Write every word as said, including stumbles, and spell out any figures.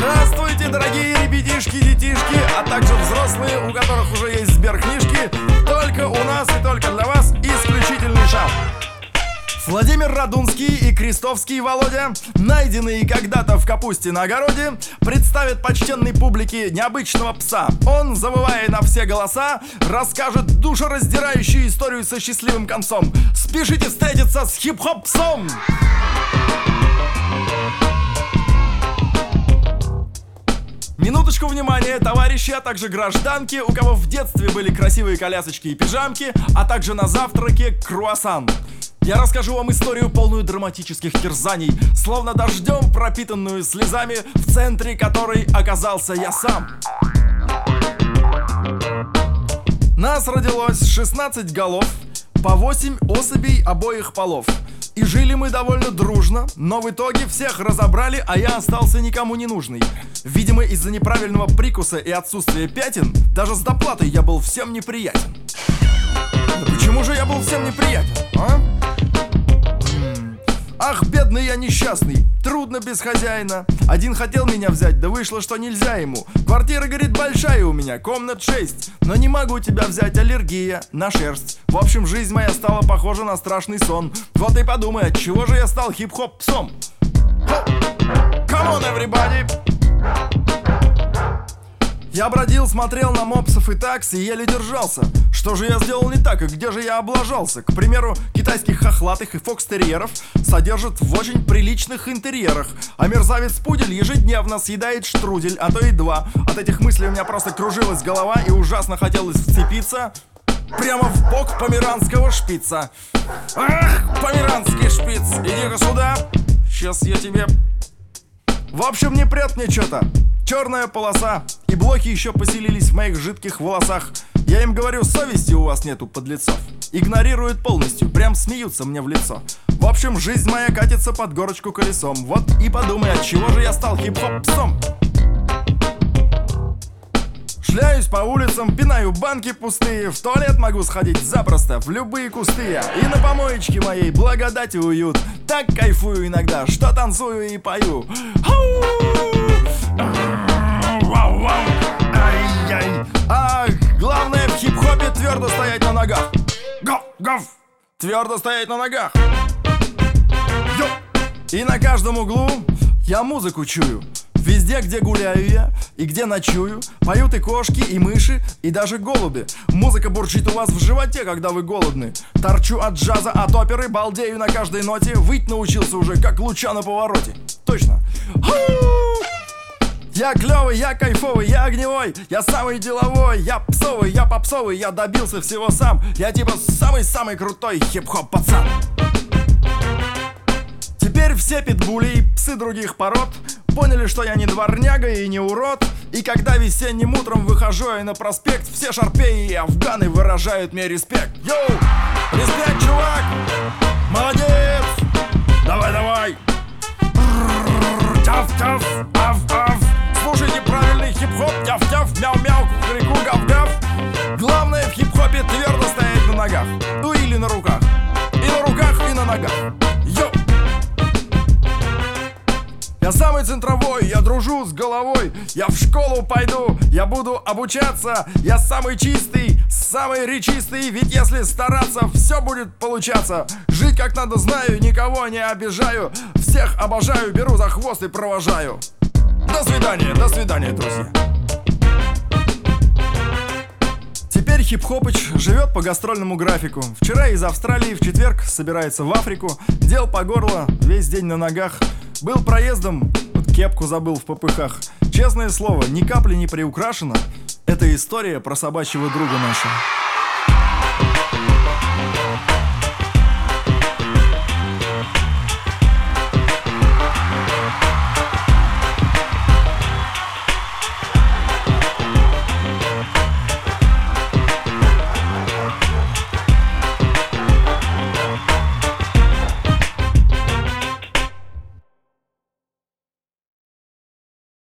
Здравствуйте, дорогие ребятишки, детишки, а также взрослые, у которых уже есть сберкнижки. Только у нас и только для вас исключительный шанс. Владимир Радунский и Крестовский Володя, найденные когда-то в капусте на огороде, представят почтенной публике необычного пса. Он, завывая на все голоса, расскажет душераздирающую историю со счастливым концом. Спешите встретиться с хип-хоп-псом! Минуточку внимания, товарищи, а также гражданки, у кого в детстве были красивые колясочки и пижамки, а также на завтраке круассан. Я расскажу вам историю, полную драматических терзаний, словно дождем пропитанную слезами, в центре которой оказался я сам. Нас родилось шестнадцать голов, по восемь особей обоих полов. И жили мы довольно дружно, но в итоге всех разобрали, а я остался никому не нужный. Видимо, из-за неправильного прикуса и отсутствия пятен, даже с доплатой я был всем неприятен. Да почему же я был всем неприятен, а? Ах, бедный я несчастный, трудно без хозяина. Один хотел меня взять, да вышло, что нельзя ему. Квартира, говорит, большая у меня, комнат шесть, но не могу тебя взять, аллергия на шерсть. В общем, жизнь моя стала похожа на страшный сон. Вот и подумай, от чего же я стал хип-хоп-псом? Come on, everybody! Я бродил, смотрел на мопсов и такси, еле держался. Что же я сделал не так, и где же я облажался? К примеру, китайских хохлатых и фокстерьеров содержат в очень приличных интерьерах, а мерзавец-пудель ежедневно съедает штрудель, а то и два. От этих мыслей у меня просто кружилась голова и ужасно хотелось вцепиться прямо в бок померанского шпица. Ах, померанский шпиц, иди-ка сюда, сейчас я тебе... В общем, не прет мне что-то. Черная полоса, и блохи еще поселились в моих жидких волосах. Я им говорю, совести у вас нету, подлецов. Игнорируют полностью, прям смеются мне в лицо. В общем, жизнь моя катится под горочку колесом. Вот и подумай, от чего же я стал хип-хоп-псом. Шляюсь по улицам, пинаю банки пустые. В туалет могу сходить запросто, в любые кусты. И на помоечке моей благодать и уют. Так кайфую иногда, что танцую и пою. Ах, главное в хип-хопе твердо стоять на ногах. Гов, гов, твердо стоять на ногах. Йо. И на каждом углу я музыку чую. Везде, где гуляю я и где ночую, поют и кошки, и мыши, и даже голуби. Музыка бурчит у вас в животе, когда вы голодны. Торчу от джаза, от оперы, балдею на каждой ноте. Выть научился уже, как луча на повороте. Точно. Я клёвый, я кайфовый, я огневой, я самый деловой, я псовый, я попсовый, я добился всего сам. Я типа самый-самый крутой хип-хоп пацан. Теперь все питбули и псы других пород поняли, что я не дворняга и не урод. И когда весенним утром выхожу я на проспект, все шарпеи и афганы выражают мне респект. Йоу! Респект, чувак! Молодец! Давай-давай! Тяф-тяф! Аф-аф! Слушайте правильный хип-хоп! Тяф-тяф! Мяу-мяу! Кукареку! Гав-гав! Главное в хип-хопе твердо стоять на ногах. Ну или на руках. И на руках, и на ногах. Йоу! Я самый центровой, я дружу с головой. Я в школу пойду, я буду обучаться. Я самый чистый, самый речистый. Ведь если стараться, все будет получаться. Жить как надо знаю, никого не обижаю. Всех обожаю, беру за хвост и провожаю. До свидания, до свидания, друзья. Теперь хип-хопыч живет по гастрольному графику. Вчера из Австралии, в четверг собирается в Африку. Дел по горло, весь день на ногах. Был проездом, вот кепку забыл в попыхах. Честное слово, ни капли не приукрашено. Это история про собачьего друга нашего.